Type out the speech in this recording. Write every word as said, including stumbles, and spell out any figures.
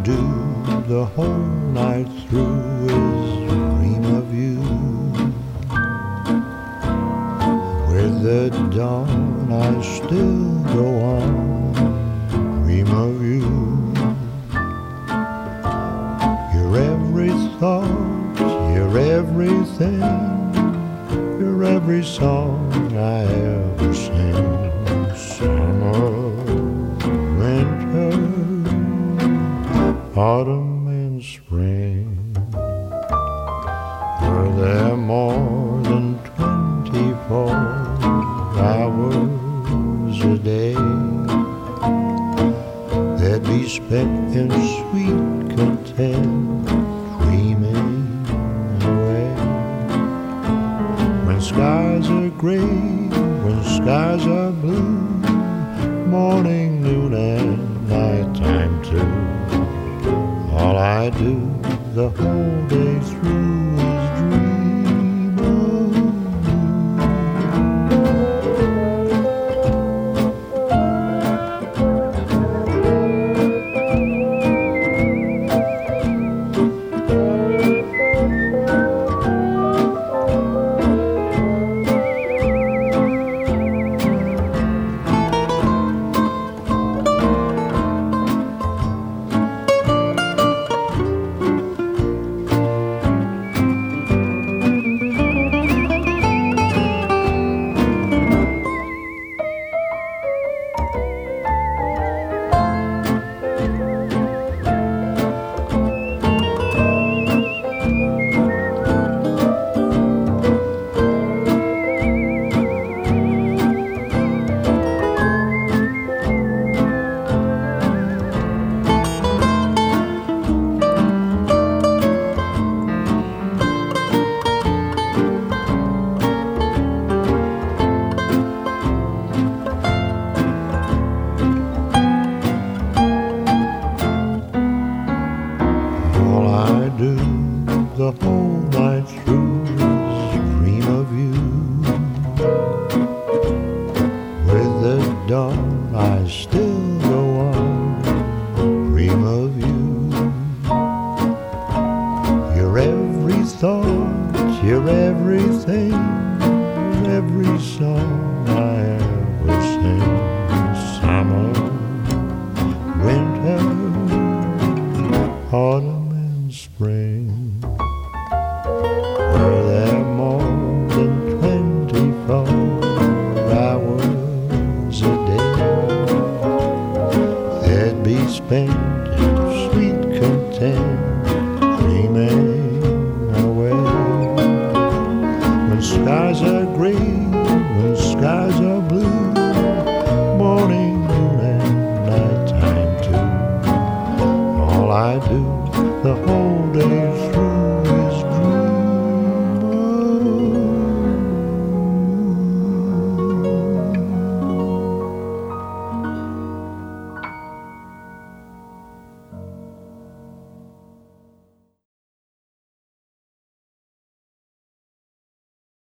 do the whole night through is dream of you. With the dawn I still go on, dream of you. You're every thought, you're everything, you're every song I ever sing. Summer, winter, autumn and spring. Were there more than twenty-four hours a day that be spent in sweet content, dreaming away? When skies are gray, when skies are blue, morning, noon and night time too, all I do the whole day through is dream of the whole night through is dream of you. With the dawn I still go on, dream of you. You're every thought, you're everything, you're every song I ever sing. Summer, winter, autumn and spring. Were there more than twenty-four hours a day that'd be spent in sweet content, dreaming away? When skies are gray, when skies are blue, morning, noon and night time too, all I do the whole